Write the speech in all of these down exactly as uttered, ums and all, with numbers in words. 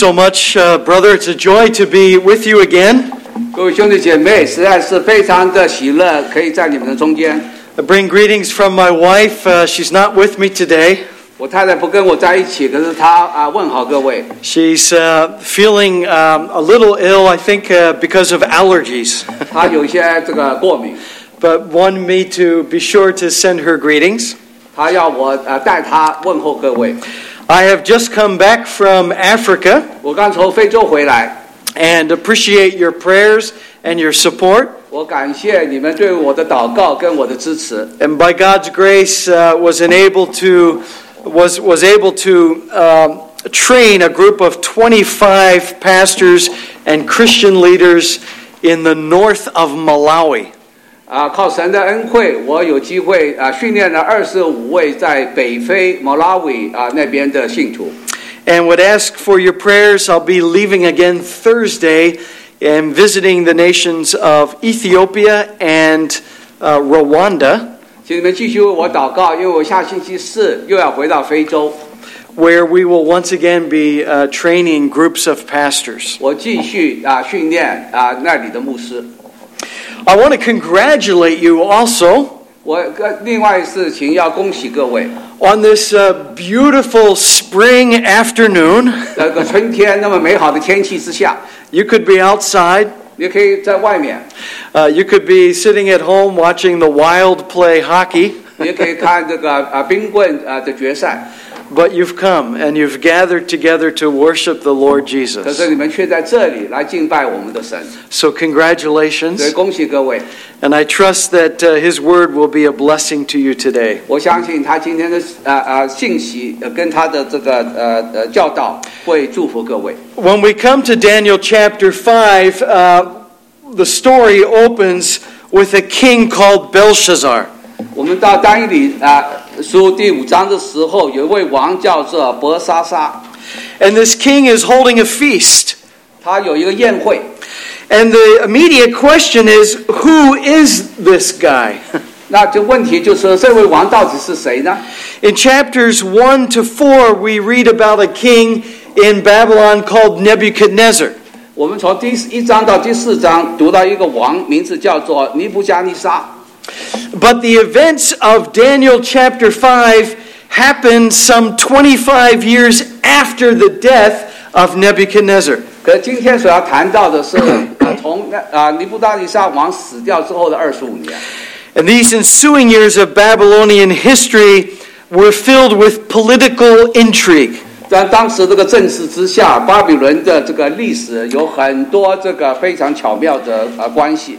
so much, uh, brother. It's a joy to be with you again. 各位兄弟姐妹，实在是非常的喜乐，可以在你们的中间。 I bring greetings from my wife. Uh, she's not with me today. 我太太不跟我在一起，可是她啊问好各位。 She's uh, feeling um, a little ill, I think, uh, because of allergies. 她有一些这个过敏。 But wanted me to be sure to send her greetings. 她要我呃带她问候各位。 I have just come back from Africa. 我刚从非洲回来。 And appreciate your prayers and your support. 我感谢你们对我的祷告跟我的支持。 And by God's grace, uh, was enabled to was was able to um, train a group of twenty-five pastors and Christian leaders in the north of Malawi. 啊，靠神的恩惠，我有机会啊训练了二十五位在北非马拉维啊那边的信徒。 And would ask for your prayers. I'll be leaving again Thursday and visiting the nations of Ethiopia and uh, Rwanda. 请你们继续为我祷告，因为我下星期四又要回到非洲。 Where we will once again be uh, training groups of pastors. 我继续啊训练啊那里的牧师。 I want to congratulate you also. 我另外事情要恭喜各位。 On this uh, beautiful spring afternoon, 这个春天那么美好的天气之下 you could be outside. 你可以在外面 Uh, you could be sitting at home watching the Wild play hockey. 你可以看这个啊冰棍啊的决赛。 But you've come and you've gathered together to worship the Lord Jesus. 可是你们却在这里来敬拜我们的神。 So congratulations. 所以恭喜各位。 And I trust that uh, His word will be a blessing to you today. 我相信他今天的啊啊信息跟他的这个呃呃教导会祝福各位。 When we come to Daniel chapter five, uh, the story opens with a king called Belshazzar. 我们到但以理啊书第五章的时候，有一位王叫做伯沙撒。 And this king is holding a feast. 他有一个宴会。 And the immediate question is, who is this guy? 那这问题就是这位王到底是谁呢？ In chapters one to four, we read about a king in Babylon called Nebuchadnezzar. 我们从第一章到第四章读到一个王，名字叫做尼布加尼撒。 But the events of Daniel chapter five happened some twenty-five years after the death of Nebuchadnezzar. 可今天所要谈到的是从啊尼布加尼撒王死掉之后的二十五年。 And these ensuing years of Babylonian history were filled with political intrigue. 在当时这个政治之下，巴比伦的这个历史有很多这个非常巧妙的呃关系。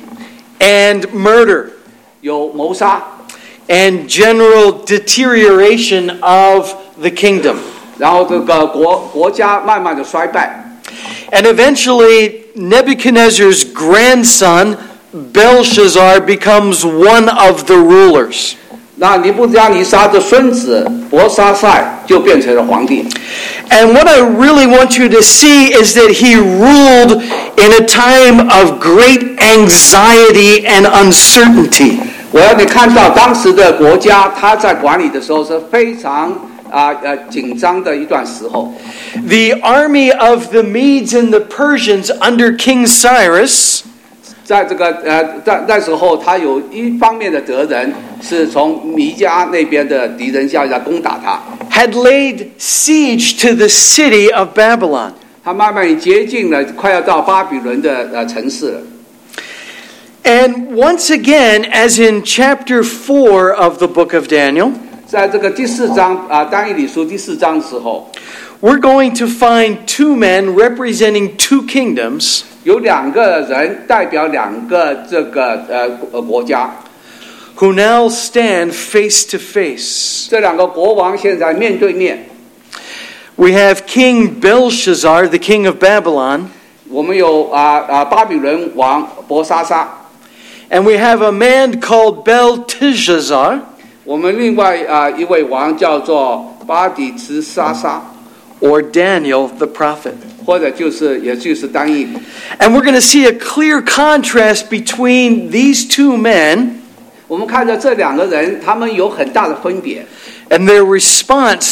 And murder. 有谋杀。 And general deterioration of the kingdom. 然后这个国国家慢慢的衰败。 And eventually, Nebuchadnezzar's grandson, Belshazzar, becomes one of the rulers. 那尼布加尼撒的孙子伯沙塞就变成了皇帝。 And what I really want you to see is that he ruled in a time of great anxiety and uncertainty. 我要你看到当时的国家，他在管理的时候是非常啊呃紧张的一段时候。 The army of the Medes and the Persians under King Cyrus, 在这个呃在那时候，他有一方面的责任是从弥迦那边的敌人要来攻打他。 had laid siege to the city of Babylon. 他慢慢接近了，快要到巴比伦的呃城市了。 And once again, as in chapter four of the book of Daniel, 在这个第四章啊，但以理书第四章的时候， we're going to find two men representing two kingdoms. 有两个人代表两个这个呃国家 who now stand face to face. 这两个国王现在面对面。 We have King Belshazzar, the king of Babylon. 我们有啊啊巴比伦王伯沙撒。 And we have a man called Belteshazzar. 我们另外啊一位王叫做巴底茨沙撒 or Daniel the prophet. 或者就是也就是但以理。 And we're going to see a clear contrast between these two men. 我们看着这两个人，他们有很大的分别。 And their response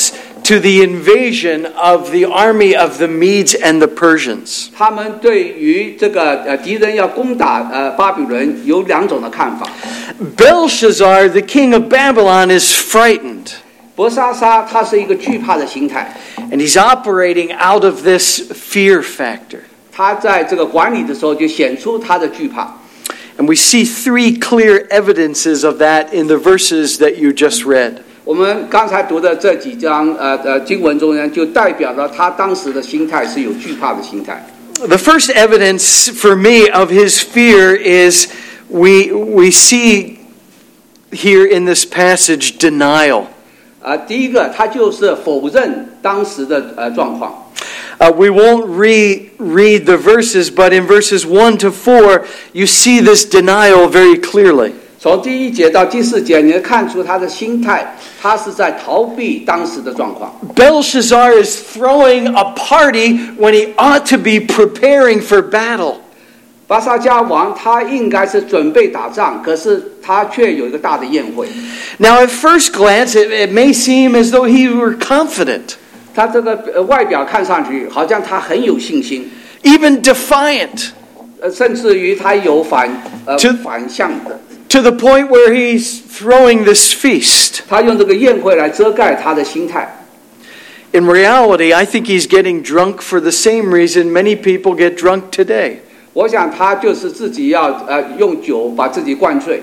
to the invasion of the army of the Medes and the Persians. 他们对于这个呃敌人要攻打呃巴比伦有两种的看法。 Belshazzar, the king of Babylon, is frightened. 伯沙撒他是一个惧怕的心态， And he's operating out of this fear factor. 他在这个管理的时候就显出他的惧怕。 And we see three clear evidences of that in the verses that you just read. 我们刚才读的这几章呃呃经文中呢，就代表了他当时的心态是有惧怕的心态。 The first evidence for me of his fear is we we see here in this passage denial. 啊、呃，第一个他就是否认当时的呃状况。 Uh, we won't reread the verses, but in verses one to four, you see this denial very clearly. 从第一节到第四节，你能看出他的心态，他是在逃避当时的状况。 Belshazzar is throwing a party when he ought to be preparing for battle. 巴沙加王他应该是准备打仗，可是他却有一个大的宴会。 Now, at first glance, it, it may seem as though he were confident, 他这个呃外表看上去好像他很有信心， even defiant, 呃，甚至于他有反呃 To- 反向的， to the point where he's throwing this feast. 他用这个宴会来遮盖他的心态。 In reality, I think he's getting drunk for the same reason many people get drunk today. 我想他就是自己要呃用酒把自己灌醉，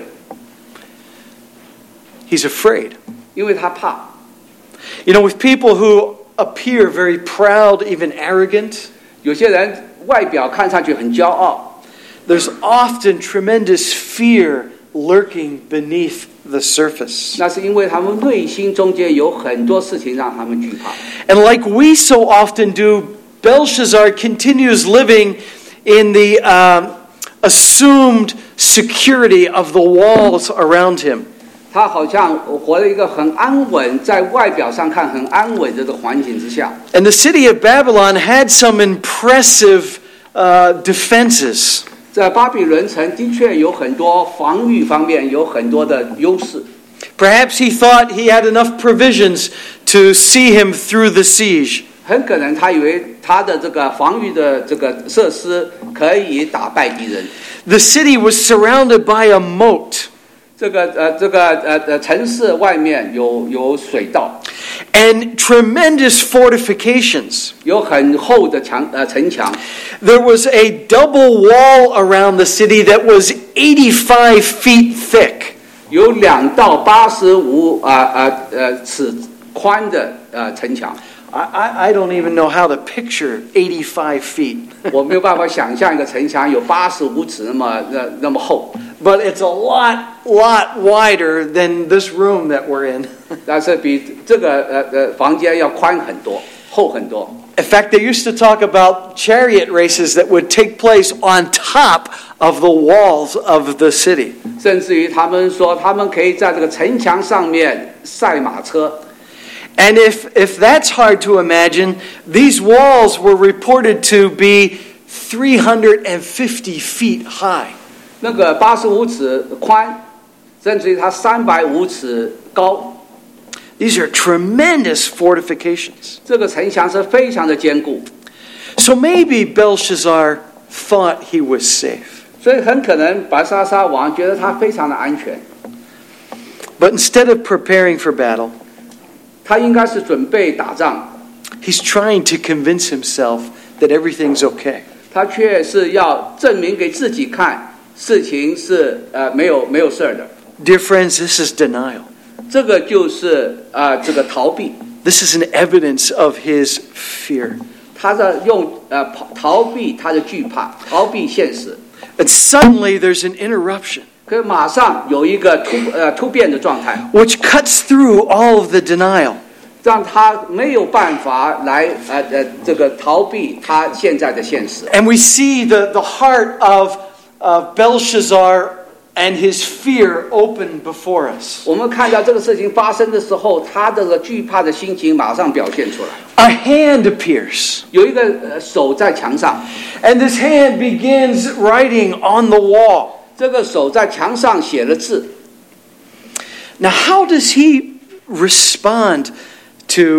He's afraid. 因为他怕。 You know, with people who appear very proud, even arrogant, 有些人外表看上去很骄傲， there's often tremendous fear lurking beneath the surface. 那是因为他们内心中间有很多事情让他们惧怕。 And like we so often do, Belshazzar continues living in the um, assumed security of the walls around him. 他好像活了一个很安稳，在外表上看很安稳的这个环境之下。 And the city of Babylon had some impressive uh, defenses. 在巴比伦城的确有很多防御方面有很多的优势。 Perhaps he thought he had enough provisions to see him through the siege. 很可能他以为他的这个防御的这个设施可以打败敌人。 The city was surrounded by a moat. 这个呃这个呃呃城市外面有有水道， And tremendous fortifications. 有很厚的墙呃城墙。 There was a double wall around the city that was eighty-five feet thick. 有两到八十五啊啊呃尺宽的呃城墙。 I, I, I don't even know how to picture eighty-five feet. 我没有办法想象一个城墙有八十五尺那么那那么厚。 But it's a lot, lot wider than this room that we're in. 但是比这个呃呃房间要宽很多，厚很多。 In fact, they used to talk about chariot races that would take place on top of the walls of the city. 甚至于他们说，他们可以在这个城墙上面赛马车。 And if, if that's hard to imagine, these walls were reported to be three hundred fifty feet high. 那个八十五尺宽，甚至于它三百五尺高。 These are tremendous fortifications. 这个城墙是非常的坚固， So maybe Belshazzar thought he was safe. 所以很可能白沙沙王觉得他非常的安全。 But instead of preparing for battle, 他应该是准备打仗， he's trying to convince himself that everything's okay. 他却是要证明给自己看，事情是呃没有没有事儿的。 Dear friends, this is denial. 这个就是啊、呃、这个逃避， This is an evidence of his fear. 他在用呃逃避他的惧怕，逃避现实。 And suddenly there's an interruption, 可是马上有一个突呃突变的状态， which cuts through all of the denial. 让他没有办法来呃呃这个逃避他现在的现实。 And we see the, the heart of, of Belshazzar and his fear open before us. 我们看到这个事情发生的时候，他的这个惧怕的心情马上表现出来。 A hand appears, 有一个呃手在墙上， and this hand begins writing on the wall. 这个手在墙上写了字。 Now, how does he respond to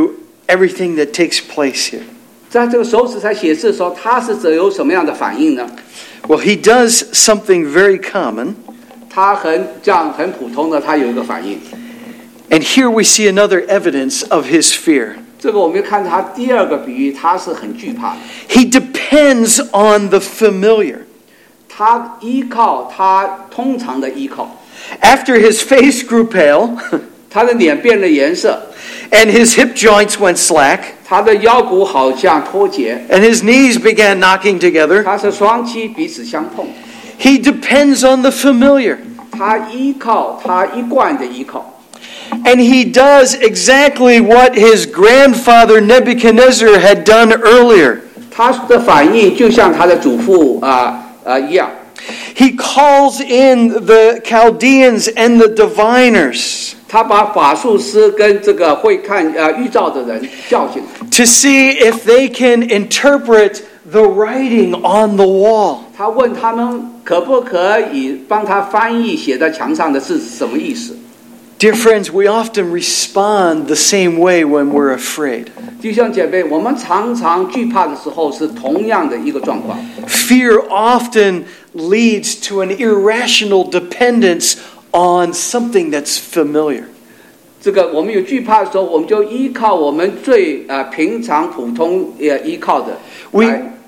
everything that takes place here? 在这个手指在写字的时候，他是只有什么样的反应呢？ Well, he does something very common. 他很这样很普通的，他有一个反应。 And here we see another evidence of his fear. 这个我们又看他第二个比喻，他是很惧怕的。 He depends on the familiar. 他依靠他通常的依靠。 After his face grew pale, 他的脸变了颜色， and his hip joints went slack, 他的腰骨好像脱节， and his knees began knocking together, 他是双膝彼此相碰。 he depends on the familiar. 他依靠他一贯的依靠。 And he does exactly what his grandfather Nebuchadnezzar had done earlier. 他的反应就像他的祖父啊啊、呃、一样。 He calls in the Chaldeans and the diviners 他把法术师跟这个会看呃预兆的人叫进来， to see if they can interpret the writing on the wall. 他问他们可不可以帮他翻译写在墙上的字是什么意思。 Dear friends, we often respond the same way when we're afraid. 弟兄姐妹，我们常常惧怕的时候是同样的一个状况。 Fear often leads to an irrational dependence on something that's familiar. 这个我们有惧怕的时候，我们就依靠我们最呃平常普通也依靠的。 We,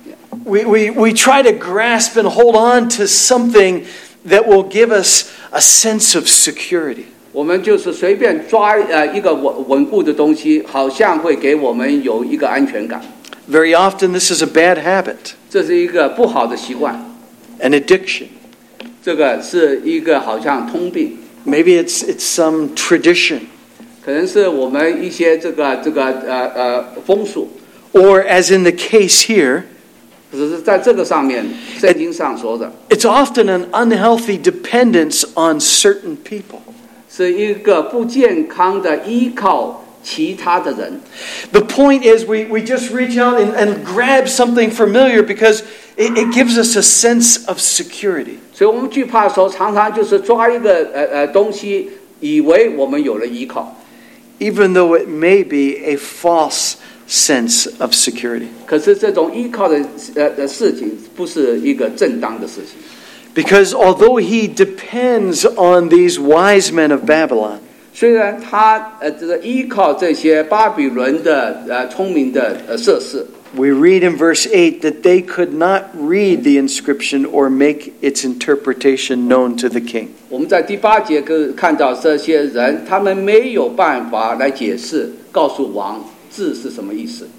we, we, we try to grasp and hold on to something that will give us a sense of security. 我们就是随便抓呃一个稳稳固的东西，好像会给我们有一个安全感。 Very often this is a bad habit, 这是一个不好的习惯， an addiction. 这个是一个好像通病， Maybe it's, it's some tradition. 可能是我们一些这个这个呃呃风俗， Or as in the case here, 只是在这个上面，圣经上说的， it's often an unhealthy dependence on certain people. 是一个不健康的依靠其他的人。 The point is we, we just reach out and, and grab something familiar because it, it gives us a sense of security. 所以我们惧怕的时候，常常就是抓一个呃呃东西，以为我们有了依靠， Even though it may be a false sense of security. 可是这种依靠的呃的事情，不是一个正当的事情。 Because although he depends on these wise men of Babylon, 虽然他呃这个依靠这些巴比伦的呃聪明的呃设施， we read in verse eight that they could not read the inscription or make its interpretation known to the king. 我们在第八节可看到这些人，他们没有办法来解释，告诉王字是什么意思。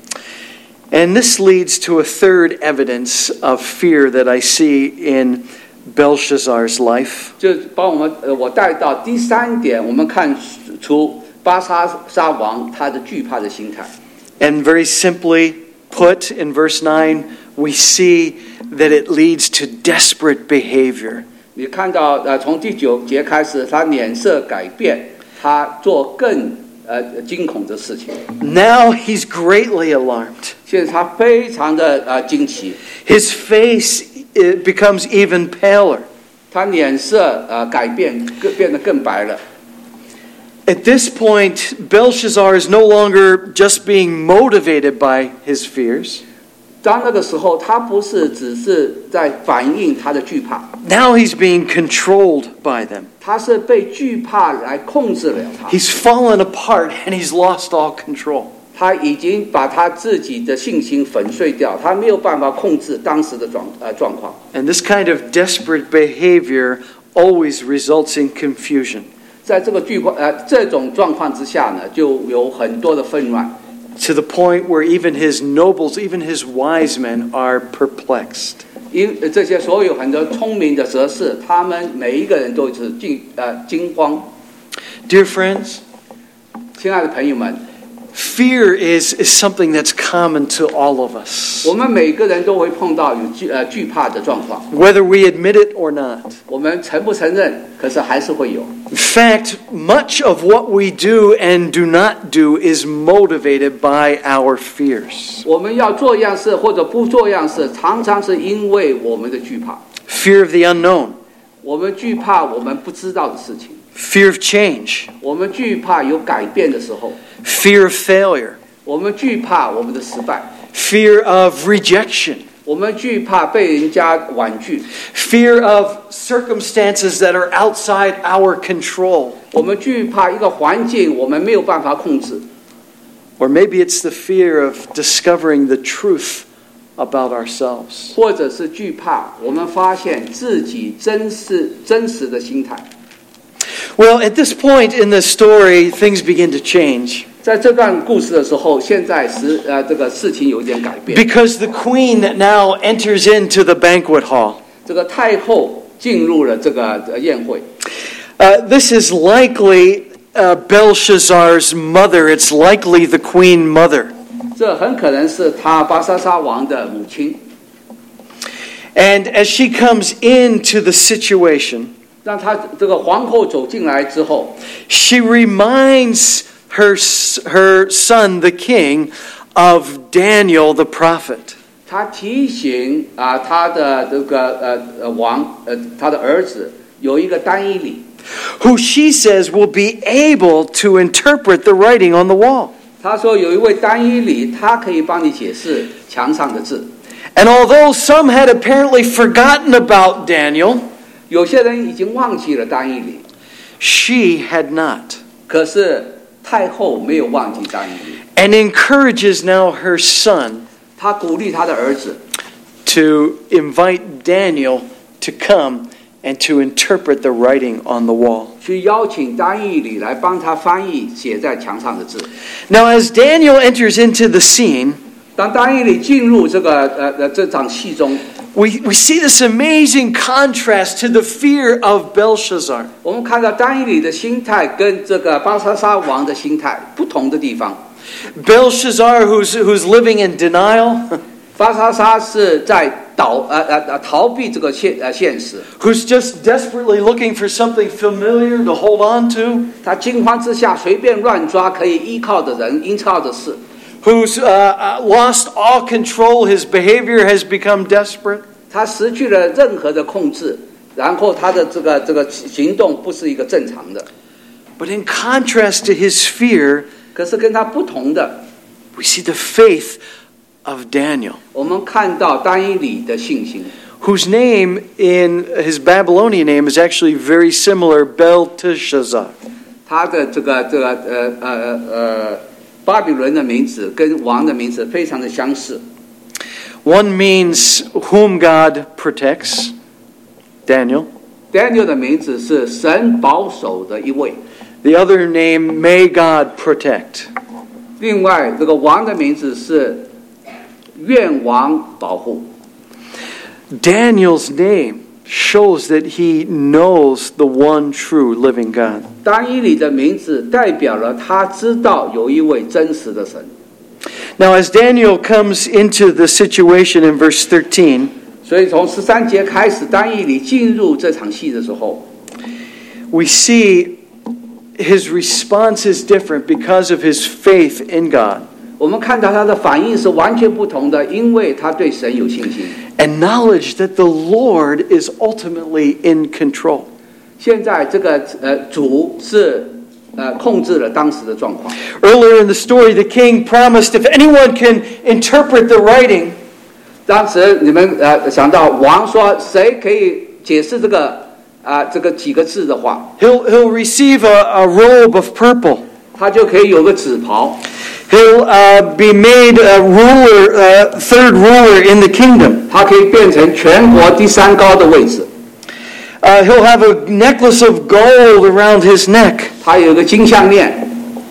And this leads to a third evidence of fear that I see in Belshazzar's life. 就把我们呃我带到第三点，我们看出巴沙沙王他的惧怕的心态。 And very simply put, in verse nine, we see that it leads to desperate behavior. 你看到呃从第九节开始，他脸色改变，他做更呃惊恐的事情。 Now he's greatly alarmed. 现在他非常的呃惊奇， His face it becomes even paler. 他脸色呃改变，更变得更白了。 At this point, Belshazzar is no longer just being motivated by his fears. 当那个时候，他不是只是在反映他的惧怕， Now he's being controlled by them. 他是被惧怕来控制了他。 He's fallen apart and he's lost all control. 他已经把他自己的信心粉碎掉，他没有办法控制当时的状呃状况。 And this kind of desperate behavior always results in confusion. 在这个惧怕呃这种状况之下呢，就有很多的纷乱。 To the point where even his nobles, even his wise men are perplexed. 因这些所有很多聪明的哲士，他们每一个人都是惊呃惊慌。 Dear friends, 亲爱的朋友们， fear is, is something that's common to all of us. 我们每个人都会碰到有惧呃惧怕的状况， Whether we admit it or not. 我们承不承认，可是还是会有。 In fact, much of what we do and do not do is motivated by our fears. 我们要做样式或者不做样式，常常是因为我们的惧怕。 Fear of the unknown. 我们惧怕我们不知道的事情， Fear of change. 我们惧怕有改变的时候， Fear of failure. 我们惧怕我们的失败， fear of rejection, 我们惧怕被人家婉拒， fear of circumstances that are outside our control. 我们惧怕一个环境我们没有办法控制， Or maybe it's the fear of discovering the truth about ourselves. 或者是惧怕我们发现自己真实真实的心态。 Well, at this point in the story, things begin to change. 在这段故事的时候，现在是呃这个事情有点改变。 Because the queen now enters into the banquet hall. 这个太后进入了这个呃宴会， Uh, this is likely uh, Belshazzar's mother. It's likely the queen mother. 这很可能是他巴沙沙王的母亲。 And as she comes into the situation, 让他这个皇后走进来之后， she reminds her, her son, the king, of Daniel the prophet. 他提醒啊他的这个呃呃王呃他的儿子有一个单伊里， who she says will be able to interpret the writing on the wall. 他说有一位单伊里，他可以帮你解释墙上的字。 And although some had apparently forgotten about Daniel, 有些人已经忘记了单伊里， she had not. 可是太后没有忘记单伊里， And encourages now her son 他鼓励他的儿子 to invite Daniel to come and to interpret the writing on the wall. 去邀请单伊里来帮他翻译写在墙上的字。 Now, as Daniel enters into the scene, 当单伊里进入这个呃呃这场戏中， we, we see this amazing contrast to the fear of Belshazzar. 我们看到单伊里的心态跟这个巴沙沙王的心态不同的地方。 Belshazzar, who's, who's living in denial, 巴沙沙是在逃呃呃呃逃避这个现呃现实， who's just desperately looking for something familiar to hold on to, 他惊慌之下随便乱抓可以依靠的人、依靠的事。 who's uh, uh, lost all control, his behavior has become desperate. 他失去了任何的控制，然后他的这个这个行动不是一个正常的。 But in contrast to his fear, 可是跟他不同的， we see the faith of Daniel, 我们看到单伊里的信心， whose name in his Babylonian name is actually very similar, Belteshazzar. 他的这个这个呃呃呃巴比伦的名字跟王的名字非常的相似。 One means whom God protects, Daniel. Daniel 的名字是神保守的一位， The other name, may God protect. 另外这个王的名字是愿王保护。 Daniel's name shows that he knows the one true living God. 单伊里的名字代表了他知道有一位真实的神。 Now, as Daniel comes into the situation in verse thirteen, 所以从十三节开始，单伊里进入这场戏的时候， we see his response is different because of his faith in God 我们看到他的反应是完全不同的，因为他对神有信心。 and knowledge that the Lord is ultimately in control. 现在这个呃主是呃控制了当时的状况。 Earlier in the story, the king promised if anyone can interpret the writing, 当时你们呃想到王说谁可以解释这个啊、呃、这个几个字的话， he'll, he'll receive a, a robe of purple. 他就可以有个紫袍， He'll uh, be made a ruler, uh, third ruler in the kingdom. 他可以变成全国第三高的位置。 Uh, he'll have a necklace of gold around his neck. 他有个金项链。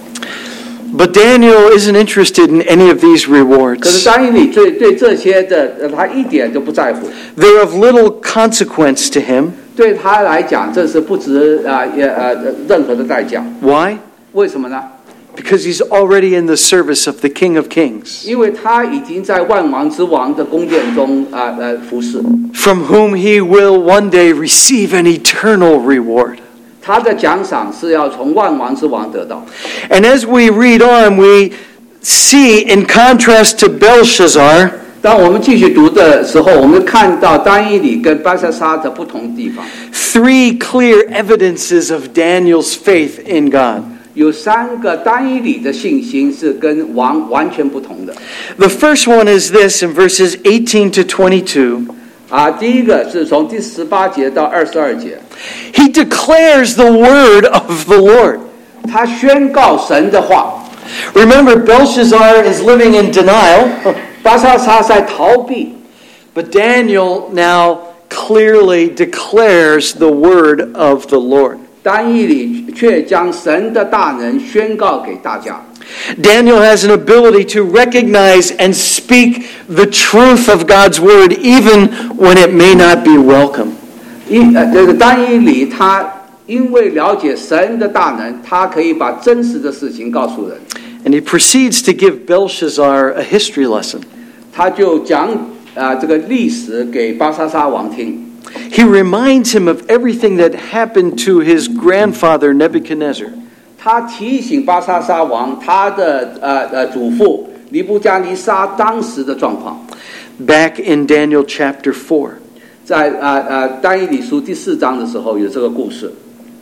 But Daniel isn't interested in any of these 可是 rewards. 单伊里对对这些的呃他一点都不在乎， They're of little consequence to him. 对他来讲这是不值啊也呃任何的代价。 Why? 为什么呢？ Because he's already in the service of the King of Kings, 因为他已经在万王之王的宫殿中啊 呃, 呃服侍， from whom he will one day receive an eternal reward. 他的奖赏是要从万王之王得到。 And as we read on, we see, in contrast to Belshazzar, 当我们继续读的时候，我们看到单伊里跟巴沙沙的不同地方， three clear evidences of Daniel's faith in God. 有三个单以理的信心是跟王完全不同的。 The first one is this in verses eighteen to twenty-two. 啊，第一个是从第十八节到二十二节， He declares the word of the Lord. 他宣告神的话。 Remember, Belshazzar is living in denial, 巴沙沙在逃避， but Daniel now clearly declares the word of the Lord. 但以理却将神的大能宣告给大家。 Daniel has an ability to recognize and speak the truth of God's word even when it may not be welcome. 一呃，这个但以理他因为了解神的大能，他可以把真实的事情告诉人。 And he proceeds to give Belshazzar a history lesson. 他就讲啊、呃、这个历史给巴沙沙王听。 He reminds him of everything that happened to his grandfather Nebuchadnezzar. 他提醒巴沙沙王他的呃呃祖父尼布加尼撒当时的状况。 Back in Daniel chapter four. 在啊呃但以理书第四章的时候有这个故事。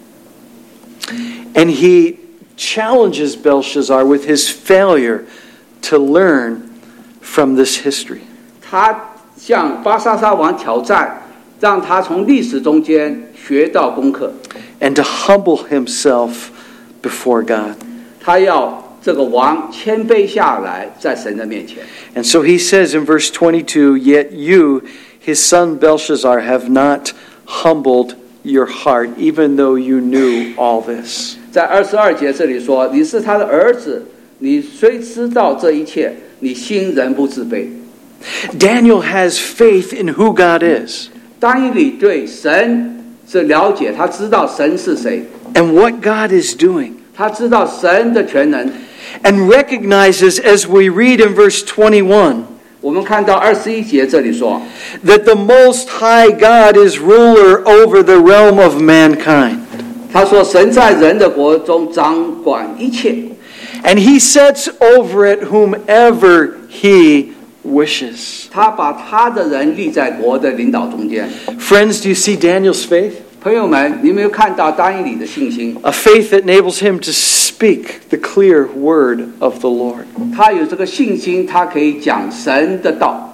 And he challenges Belshazzar with his failure to learn from this history. 他向巴沙沙王挑战，让他从历史中间学到功课。 And to humble himself before God. 他要这个王谦卑下来，在神的面前。 And so he says in verse twenty-two, Yet you, his son Belshazzar, have not humbled your heart, even though you knew all this. 在二十二节这里说，你是他的儿子，你虽知道这一切，你心仍不自卑。 Daniel has faith in who God is 但以理对神是了解，他知道神是谁， and what God is doing, 他知道神的全能。 and recognizes, as we read in verse twenty-one, 我们看到二十一节这里说， that the Most High God is ruler over the realm of mankind. 他说神在人的国中掌管一切， And he sets over it whomever he wishes. 他把他的人立在国的领导中间。 Friends, do you see Daniel's faith? 朋友们，你有没有看到但以理的信心？ A faith that enables him to speak the clear word of the Lord. 他有这个信心，他可以讲神的道。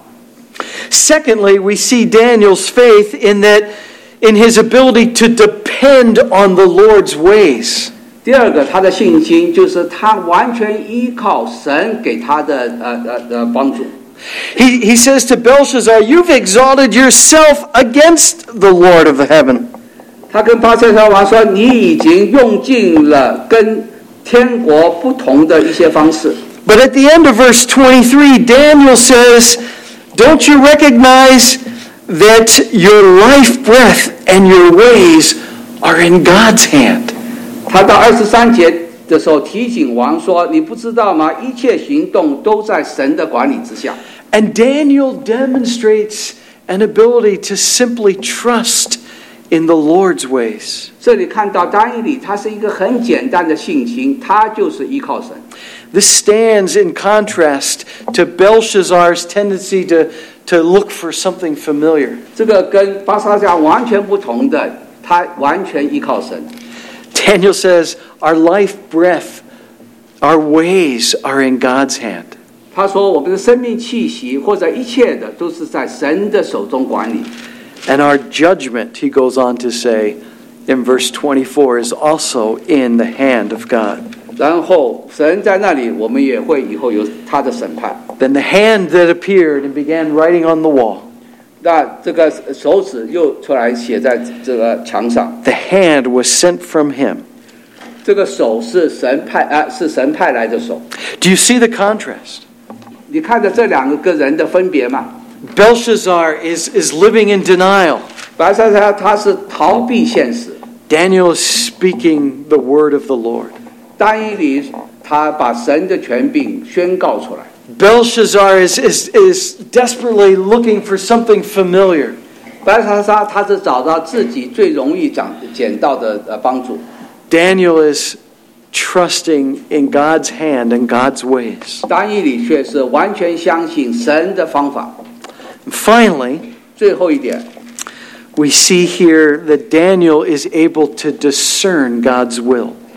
Secondly, we see Daniel's faith in that in his ability to depend on the Lord's ways. 第二个，他的信心就是他完全依靠神给他的呃呃呃帮助。 He, he says to Belshazzar, You've exalted yourself against the Lord of heaven. 他跟巴沙沙王说：“你已经用尽了跟天国不同的一些方式。” But at the end of verse twenty-three, Daniel says, Don't you recognize that your life breath and your ways are in God's hand? 他到二十三节的时候提醒王说：“你不知道吗？一切行动都在神的管理之下。” And Daniel demonstrates an ability to simply trust in the Lord's ways. 这里看到但以理，他是一个很简单的信心，他就是依靠神。 This stands in contrast to Belshazzar's tendency to, to look for something familiar. 这个跟巴沙沙完全不同的，他完全依靠神。 Daniel says, Our life breath, our ways are in God's hand. 他说：“我们的生命气息或者一切的，都是在神的手中管理。” And our judgment, he goes on to say in verse twenty-four, is also in the hand of God. 然后神在那里，我们也会以后有他的审判。 Then the hand that appeared and began writing on the wall, 那这个手指又出来写在这个墙上。 the hand was sent from him. 这个手是神派啊，是神派来的手。 Do you see the contrast? 你看着这两个人的分别吗？ Belshazzar is, is living in denial. 白沙沙他是逃避现实， Daniel is speaking the word of the Lord. 但以理他把神的权柄宣告出来。 Belshazzar is, is, is desperately looking for something familiar. 白沙沙他是找到自己最容易找捡到的呃帮助。 Daniel is trusting in God's hand and God's ways. 但以理却是完全相信神的方法。 Finally, 最后一点， we see here that Daniel is able to discern God's will.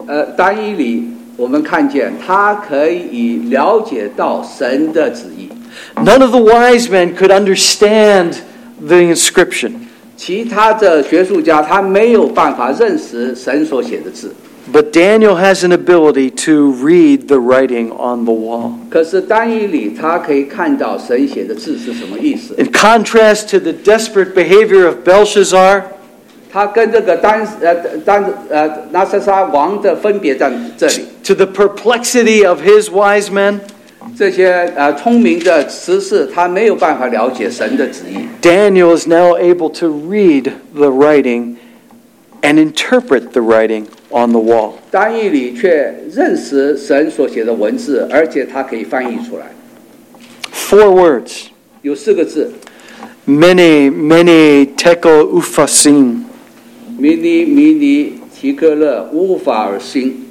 呃，单一里我们看见他可以了解到神的旨意。 None of the wise men could understand the inscription. 其他的学术家他没有办法认识神所写的字。 But Daniel has an ability to read the writing on the wall. 可是单一里他可以看到神写的字是什么意思。 In contrast to the desperate behavior of Belshazzar, 他跟这个单呃单呃拿撒撒王的分别在这里。 to the perplexity of his wise men, 这些呃聪明的执事，他没有办法了解神的旨意。 Daniel is now able to read the writing and interpret the writing on the wall. 单义里却认识神所写的文字，而且他可以翻译出来。 Four words. 有四个字 Mene, mene, tekel, upharsin. 迷尼迷尼提克勒乌法尔辛。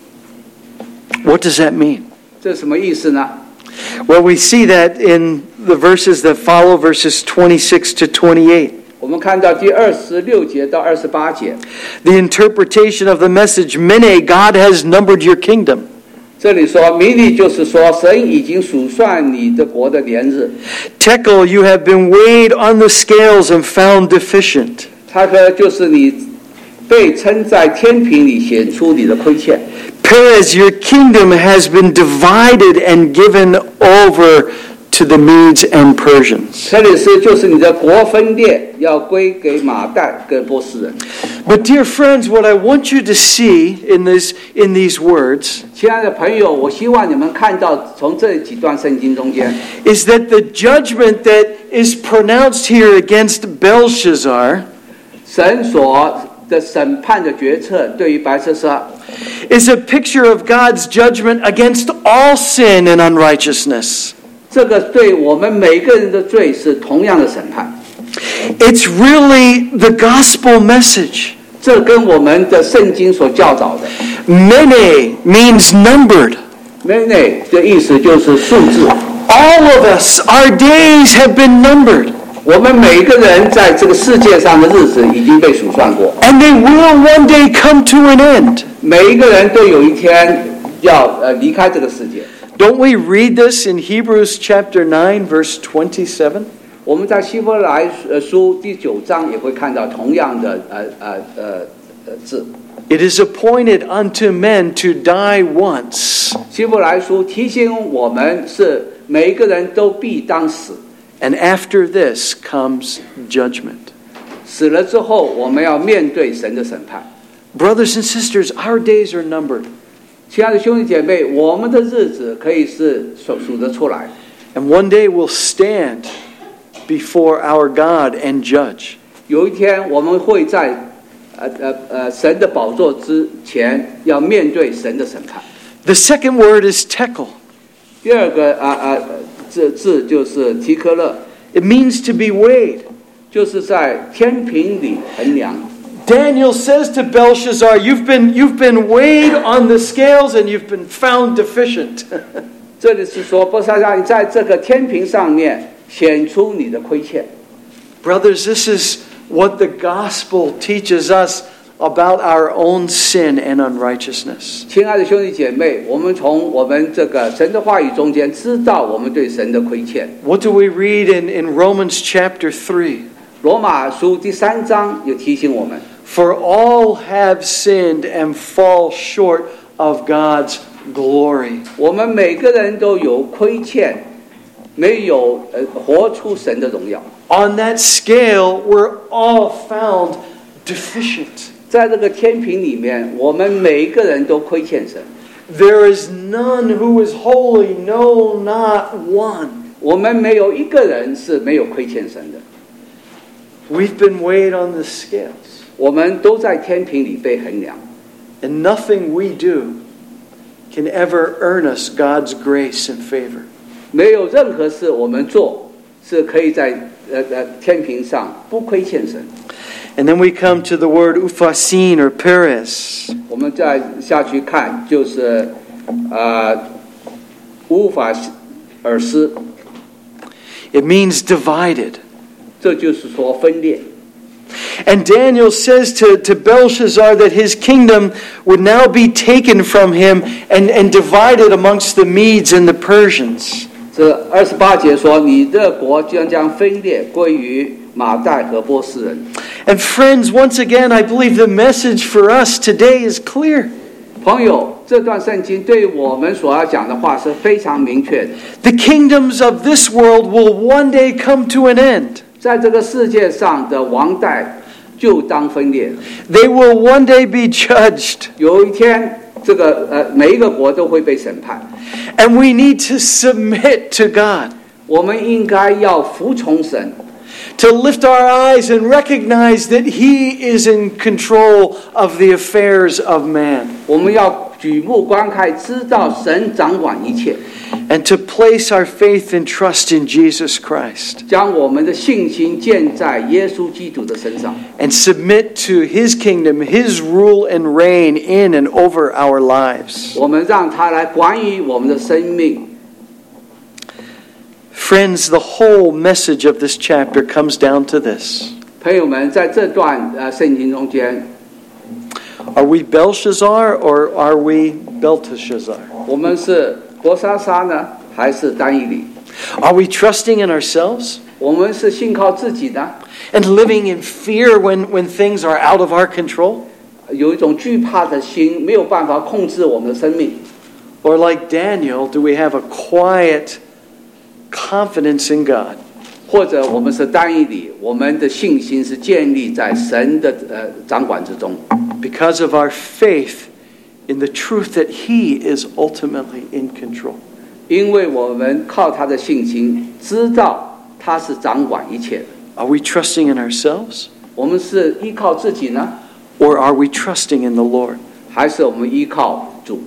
What does that mean? 这什么意思呢？ Well, we see that in the verses that follow, verses twenty-six to twenty-eight. 我们看到第二十六节到二十八节， The interpretation of the message, Mene, God has numbered your kingdom. 这里说迷尼就是说神已经数算你的国的年日。 Tekel, you have been weighed on the scales and found deficient. 他说就是你被称在天平里显出你的亏欠。 Perez, your kingdom has been divided and given over to the Medes and Persians. 特里斯就是你的国分裂，要归给马代跟波斯人。 But dear friends, what I want you to see in this in these words 亲爱的朋友，我希望你们看到从这几段圣经中间， is that the judgment that is pronounced here against Belshazzar 神所的审判的决策对于白色撒 is a picture of God's judgment against all sin and unrighteousness. 这个对我们每个人的罪是同样的审判。 It's really the gospel message. 这跟我们的圣经所教导的 Mene means numbered. mene 的意思就是数字。 All of us, our days have been numbered. 我们每个人在这个世界上的日子已经被数算过， And they will one day come to an end. 每一个人都有一天要呃离开这个世界。 Don't we read this in Hebrews chapter nine, verse twenty-seven? 我们在希伯来书第九章也会看到同样的呃呃呃呃字。 It is appointed unto men to die once, 希伯来书提醒我们是每一个人都必当死， and after this comes judgment. 死了之后我们要面对神的审判。 Brothers and sisters, our days are numbered. 亲爱的兄弟姐妹，我们的日子可以是数数得出来， And one day we'll stand before our God and judge. 有一天我们会在呃呃呃神的宝座之前要面对神的审判。 The second word is tekel. 第二个啊啊字字就是提科勒， It means to be weighed. 就是在天平里衡量。 Daniel says to Belshazzar, you've been, you've been weighed on the scales and you've been found deficient. 这里是说，波沙让你在这个天平上面显出你的亏欠。 Brothers, this is what the gospel teaches us about our own sin and unrighteousness. 亲爱的兄弟姐妹，我们从我们这个神的话语中间知道我们对神的亏欠。 What do we read in, in Romans chapter three? 罗马书第三章有提醒我们。 For all have sinned and fall short of God's glory. 我们每个人都有亏欠，没有呃活出神的荣耀。 On that scale, we're all found deficient. 在这个天平里面，我们每一个人都亏欠神。 There is none who is holy, no, not one. 我们没有一个人是没有亏欠神的。 We've been weighed on the scales. 我们都在天平里被衡量。 And nothing we do can ever earn us God's grace and favor. 没有任何事我们做是可以在呃呃天平上不亏欠神。 And then we come to the word upharsin or Perez. 我们再下去看，就是呃乌法尔斯， It means divided. 这就是说分裂。 And Daniel says to, to Belshazzar that his kingdom would now be taken from him and, and divided amongst the Medes and the Persians. 这二十八节说，你的国将将分裂，归于马代和波斯人。 And friends, once again, I believe the message for us today is clear. 朋友，这段圣经对我们所要讲的话是非常明确的。 The kingdoms of this world will one day come to an end. 在这个世界上的王代就当分裂， They will one day be judged. 有一天，这个呃每一个国都会被审判。 And we need to submit to God. 我们应该要服从神。 To lift our eyes and recognize that He is in control of the affairs of man. 我们要举目观看，知道神掌管一切。 And to place our faith and trust in Jesus Christ. 将我们的信心建在耶稣基督的身上。 And submit to His kingdom, His rule and reign in and over our lives. 我们让他来管理我们的生命。 Friends, the whole message of this chapter comes down to this. 朋友们，在这段呃圣经中间， Are we Belshazzar or are we Belteshazzar? 我们是伯沙撒呢，还是但以理？ Are we trusting in ourselves 我们是信靠自己呢， and living in fear when, when things are out of our control? 有一种惧怕的心，没有办法控制我们的生命。 Or like Daniel, do we have a quiet confidence in God? 或者我们是但以理，我们的信心是建立在神的呃掌管之中。 Because of our faith in the truth that He is ultimately in control. 因为我们靠他的信心，知道他是掌管一切的。 Are we trusting in ourselves? 我们是依靠自己呢， Or are we trusting in the Lord? 还是我们依靠主？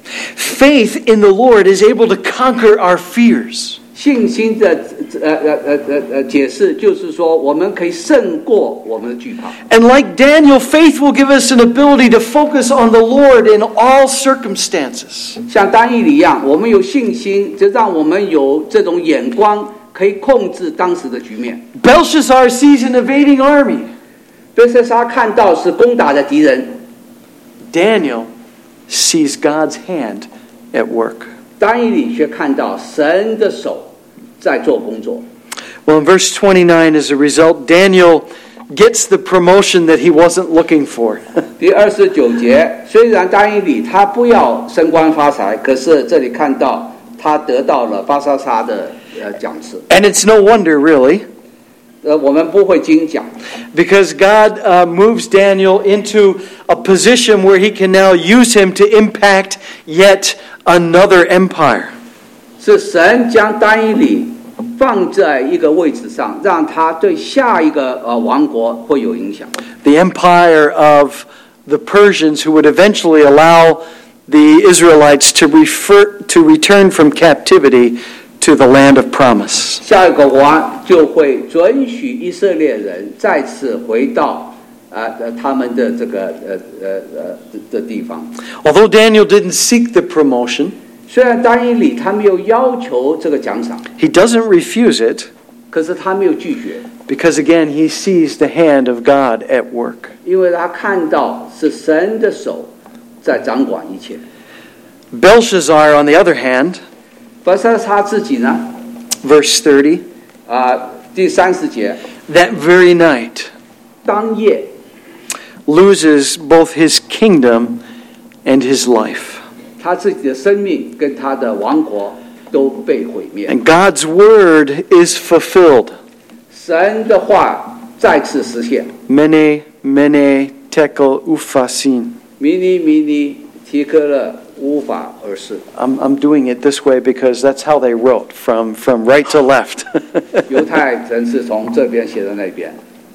Faith in the Lord is able to conquer our fears. 信心的呃呃呃呃呃解释就是说，我们可以胜过我们的惧怕。 And like Daniel, faith will give us an ability to focus on the Lord in all circumstances. 像但以理一样，我们有信心，就让我们有这种眼光，可以控制当时的局面。 Belshazzar sees an invading army. 贝瑟沙看到是攻打的敌人， Daniel sees God's hand at work. 但以理却看到神的手在做工作。 Well, in verse twenty-nine, as a result, Daniel gets the promotion that he wasn't looking for. 第二十九节，虽然但以理他不要升官发财，可是这里看到他得到了巴沙沙的呃奖赐。 And it's no wonder, really, 呃，我们不会精讲， because God uh, moves Daniel into a position where He can now use him to impact yet another empire. 是神将但以理放在一个位置上，让他对下一个呃王国会有影响。 The empire of the Persians, who would eventually allow the Israelites to refer to return from captivity to the land of promise. 下一个王就会准许以色列人再次回到啊呃他们的这个呃呃呃的地方。 Although Daniel didn't seek the promotion, 虽然但以理他没有要求这个奖赏， he doesn't refuse it 可是他没有拒绝， because, again, he sees the hand of God at work. 因为他看到是神的手在掌管一切。 Belshazzar, on the other hand, 巴沙沙自己呢， verse thirty, 啊、第三十节， that very night 当夜 loses both his kingdom and his life. 他自己的生命跟他的王国都被毁灭。 And God's word is fulfilled. 神的话再次实现。 Mene, mene, tekel, uphasin. 迷尼迷尼提科勒无法而逝。 I'm, I'm doing it this way because that's how they wrote, from, from right to left. 犹太人是从这边写到那边。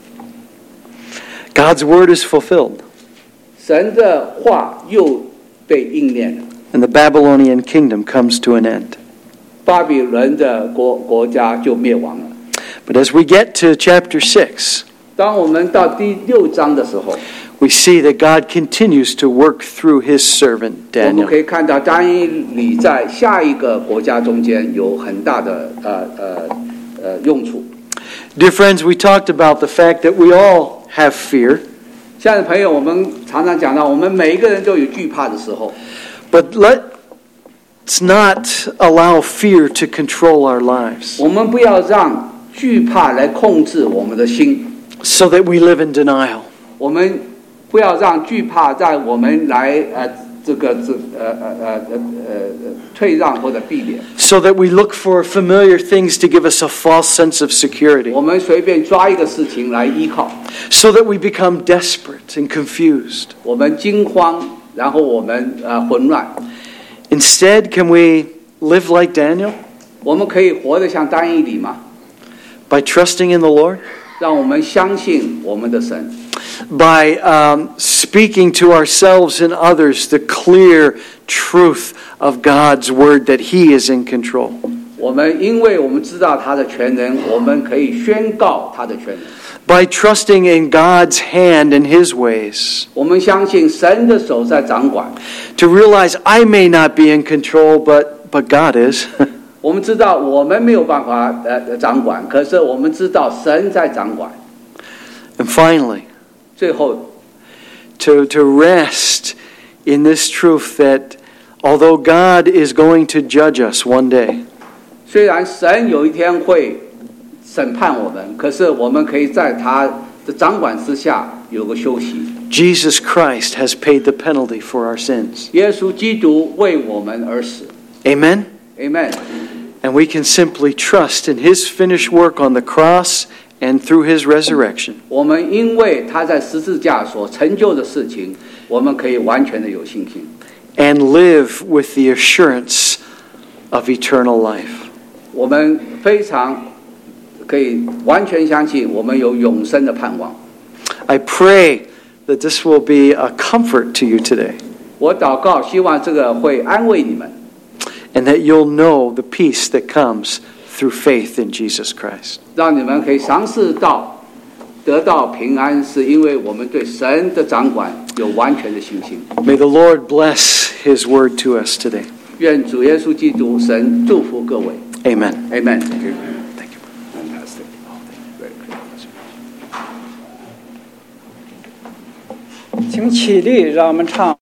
God's word is fulfilled. 神的话又被应验了。 And the Babylonian kingdom comes to an end. 巴比伦的国国家就灭亡了。 But as we get to chapter six, 当我们到第六章的时候， we see that God continues to work through his servant 我们 Daniel. 可以看到但以理在下一个国家中间有很大的呃呃呃用处。 Dear friends, we talked about the fact that we all have fear. 亲爱的朋友，我们常常讲到，我们每一个人都有惧怕的时候。 But let's not allow fear to control our lives. 我们不要让惧怕来控制我们的心。 So that we live in denial. 我们不要让惧怕在我们来呃这个这呃呃呃呃呃退让或者避免。 So that we look for familiar things to give us a false sense of security. 我们随便抓一个事情来依靠。 So that we become desperate and confused. 我们惊慌，然后我们呃混乱。 Instead, can we live like Daniel? 我们可以活得像但以理吗？ By trusting in the Lord? 让我们相信我们的神。 By um, speaking to ourselves and others the clear truth of God's word that He is in control. 我们因为我们知道他的全能，我们可以宣告他的全能。 By trusting in God's hand and His ways. 我们相信神的手在掌管。 To realize I may not be in control, but but God is. 我们知道我们没有办法呃掌管，可是我们知道神在掌管。 And finally, 最后 to to rest in this truth that although God is going to judge us one day, 虽然神有一天会审判我们，可是我们可以在他的掌管之下有个休息。 Jesus Christ has paid the penalty for our sins. 耶稣基督为我们而死。 Amen? Amen. And we can simply trust in His finished work on the cross and through His resurrection. 我们因为他在十字架所成就的事情，我们可以完全的有信心。 And live with the assurance of eternal life. 我们非常可以完全相信，我们有永生的盼望。 I pray that this will be a comfort to you today. 我祷告，希望这个会安慰你们。 And that you'll know the peace that comes through faith in Jesus Christ. 让你们可以尝试到得到平安，是因为我们对神的掌管有完全的信心。 May the Lord bless His word to us today. 愿主耶稣基督神祝福各位。 Amen. Amen. Thank you. Thank you. Fantastic. Very good. 请起立，让我们唱。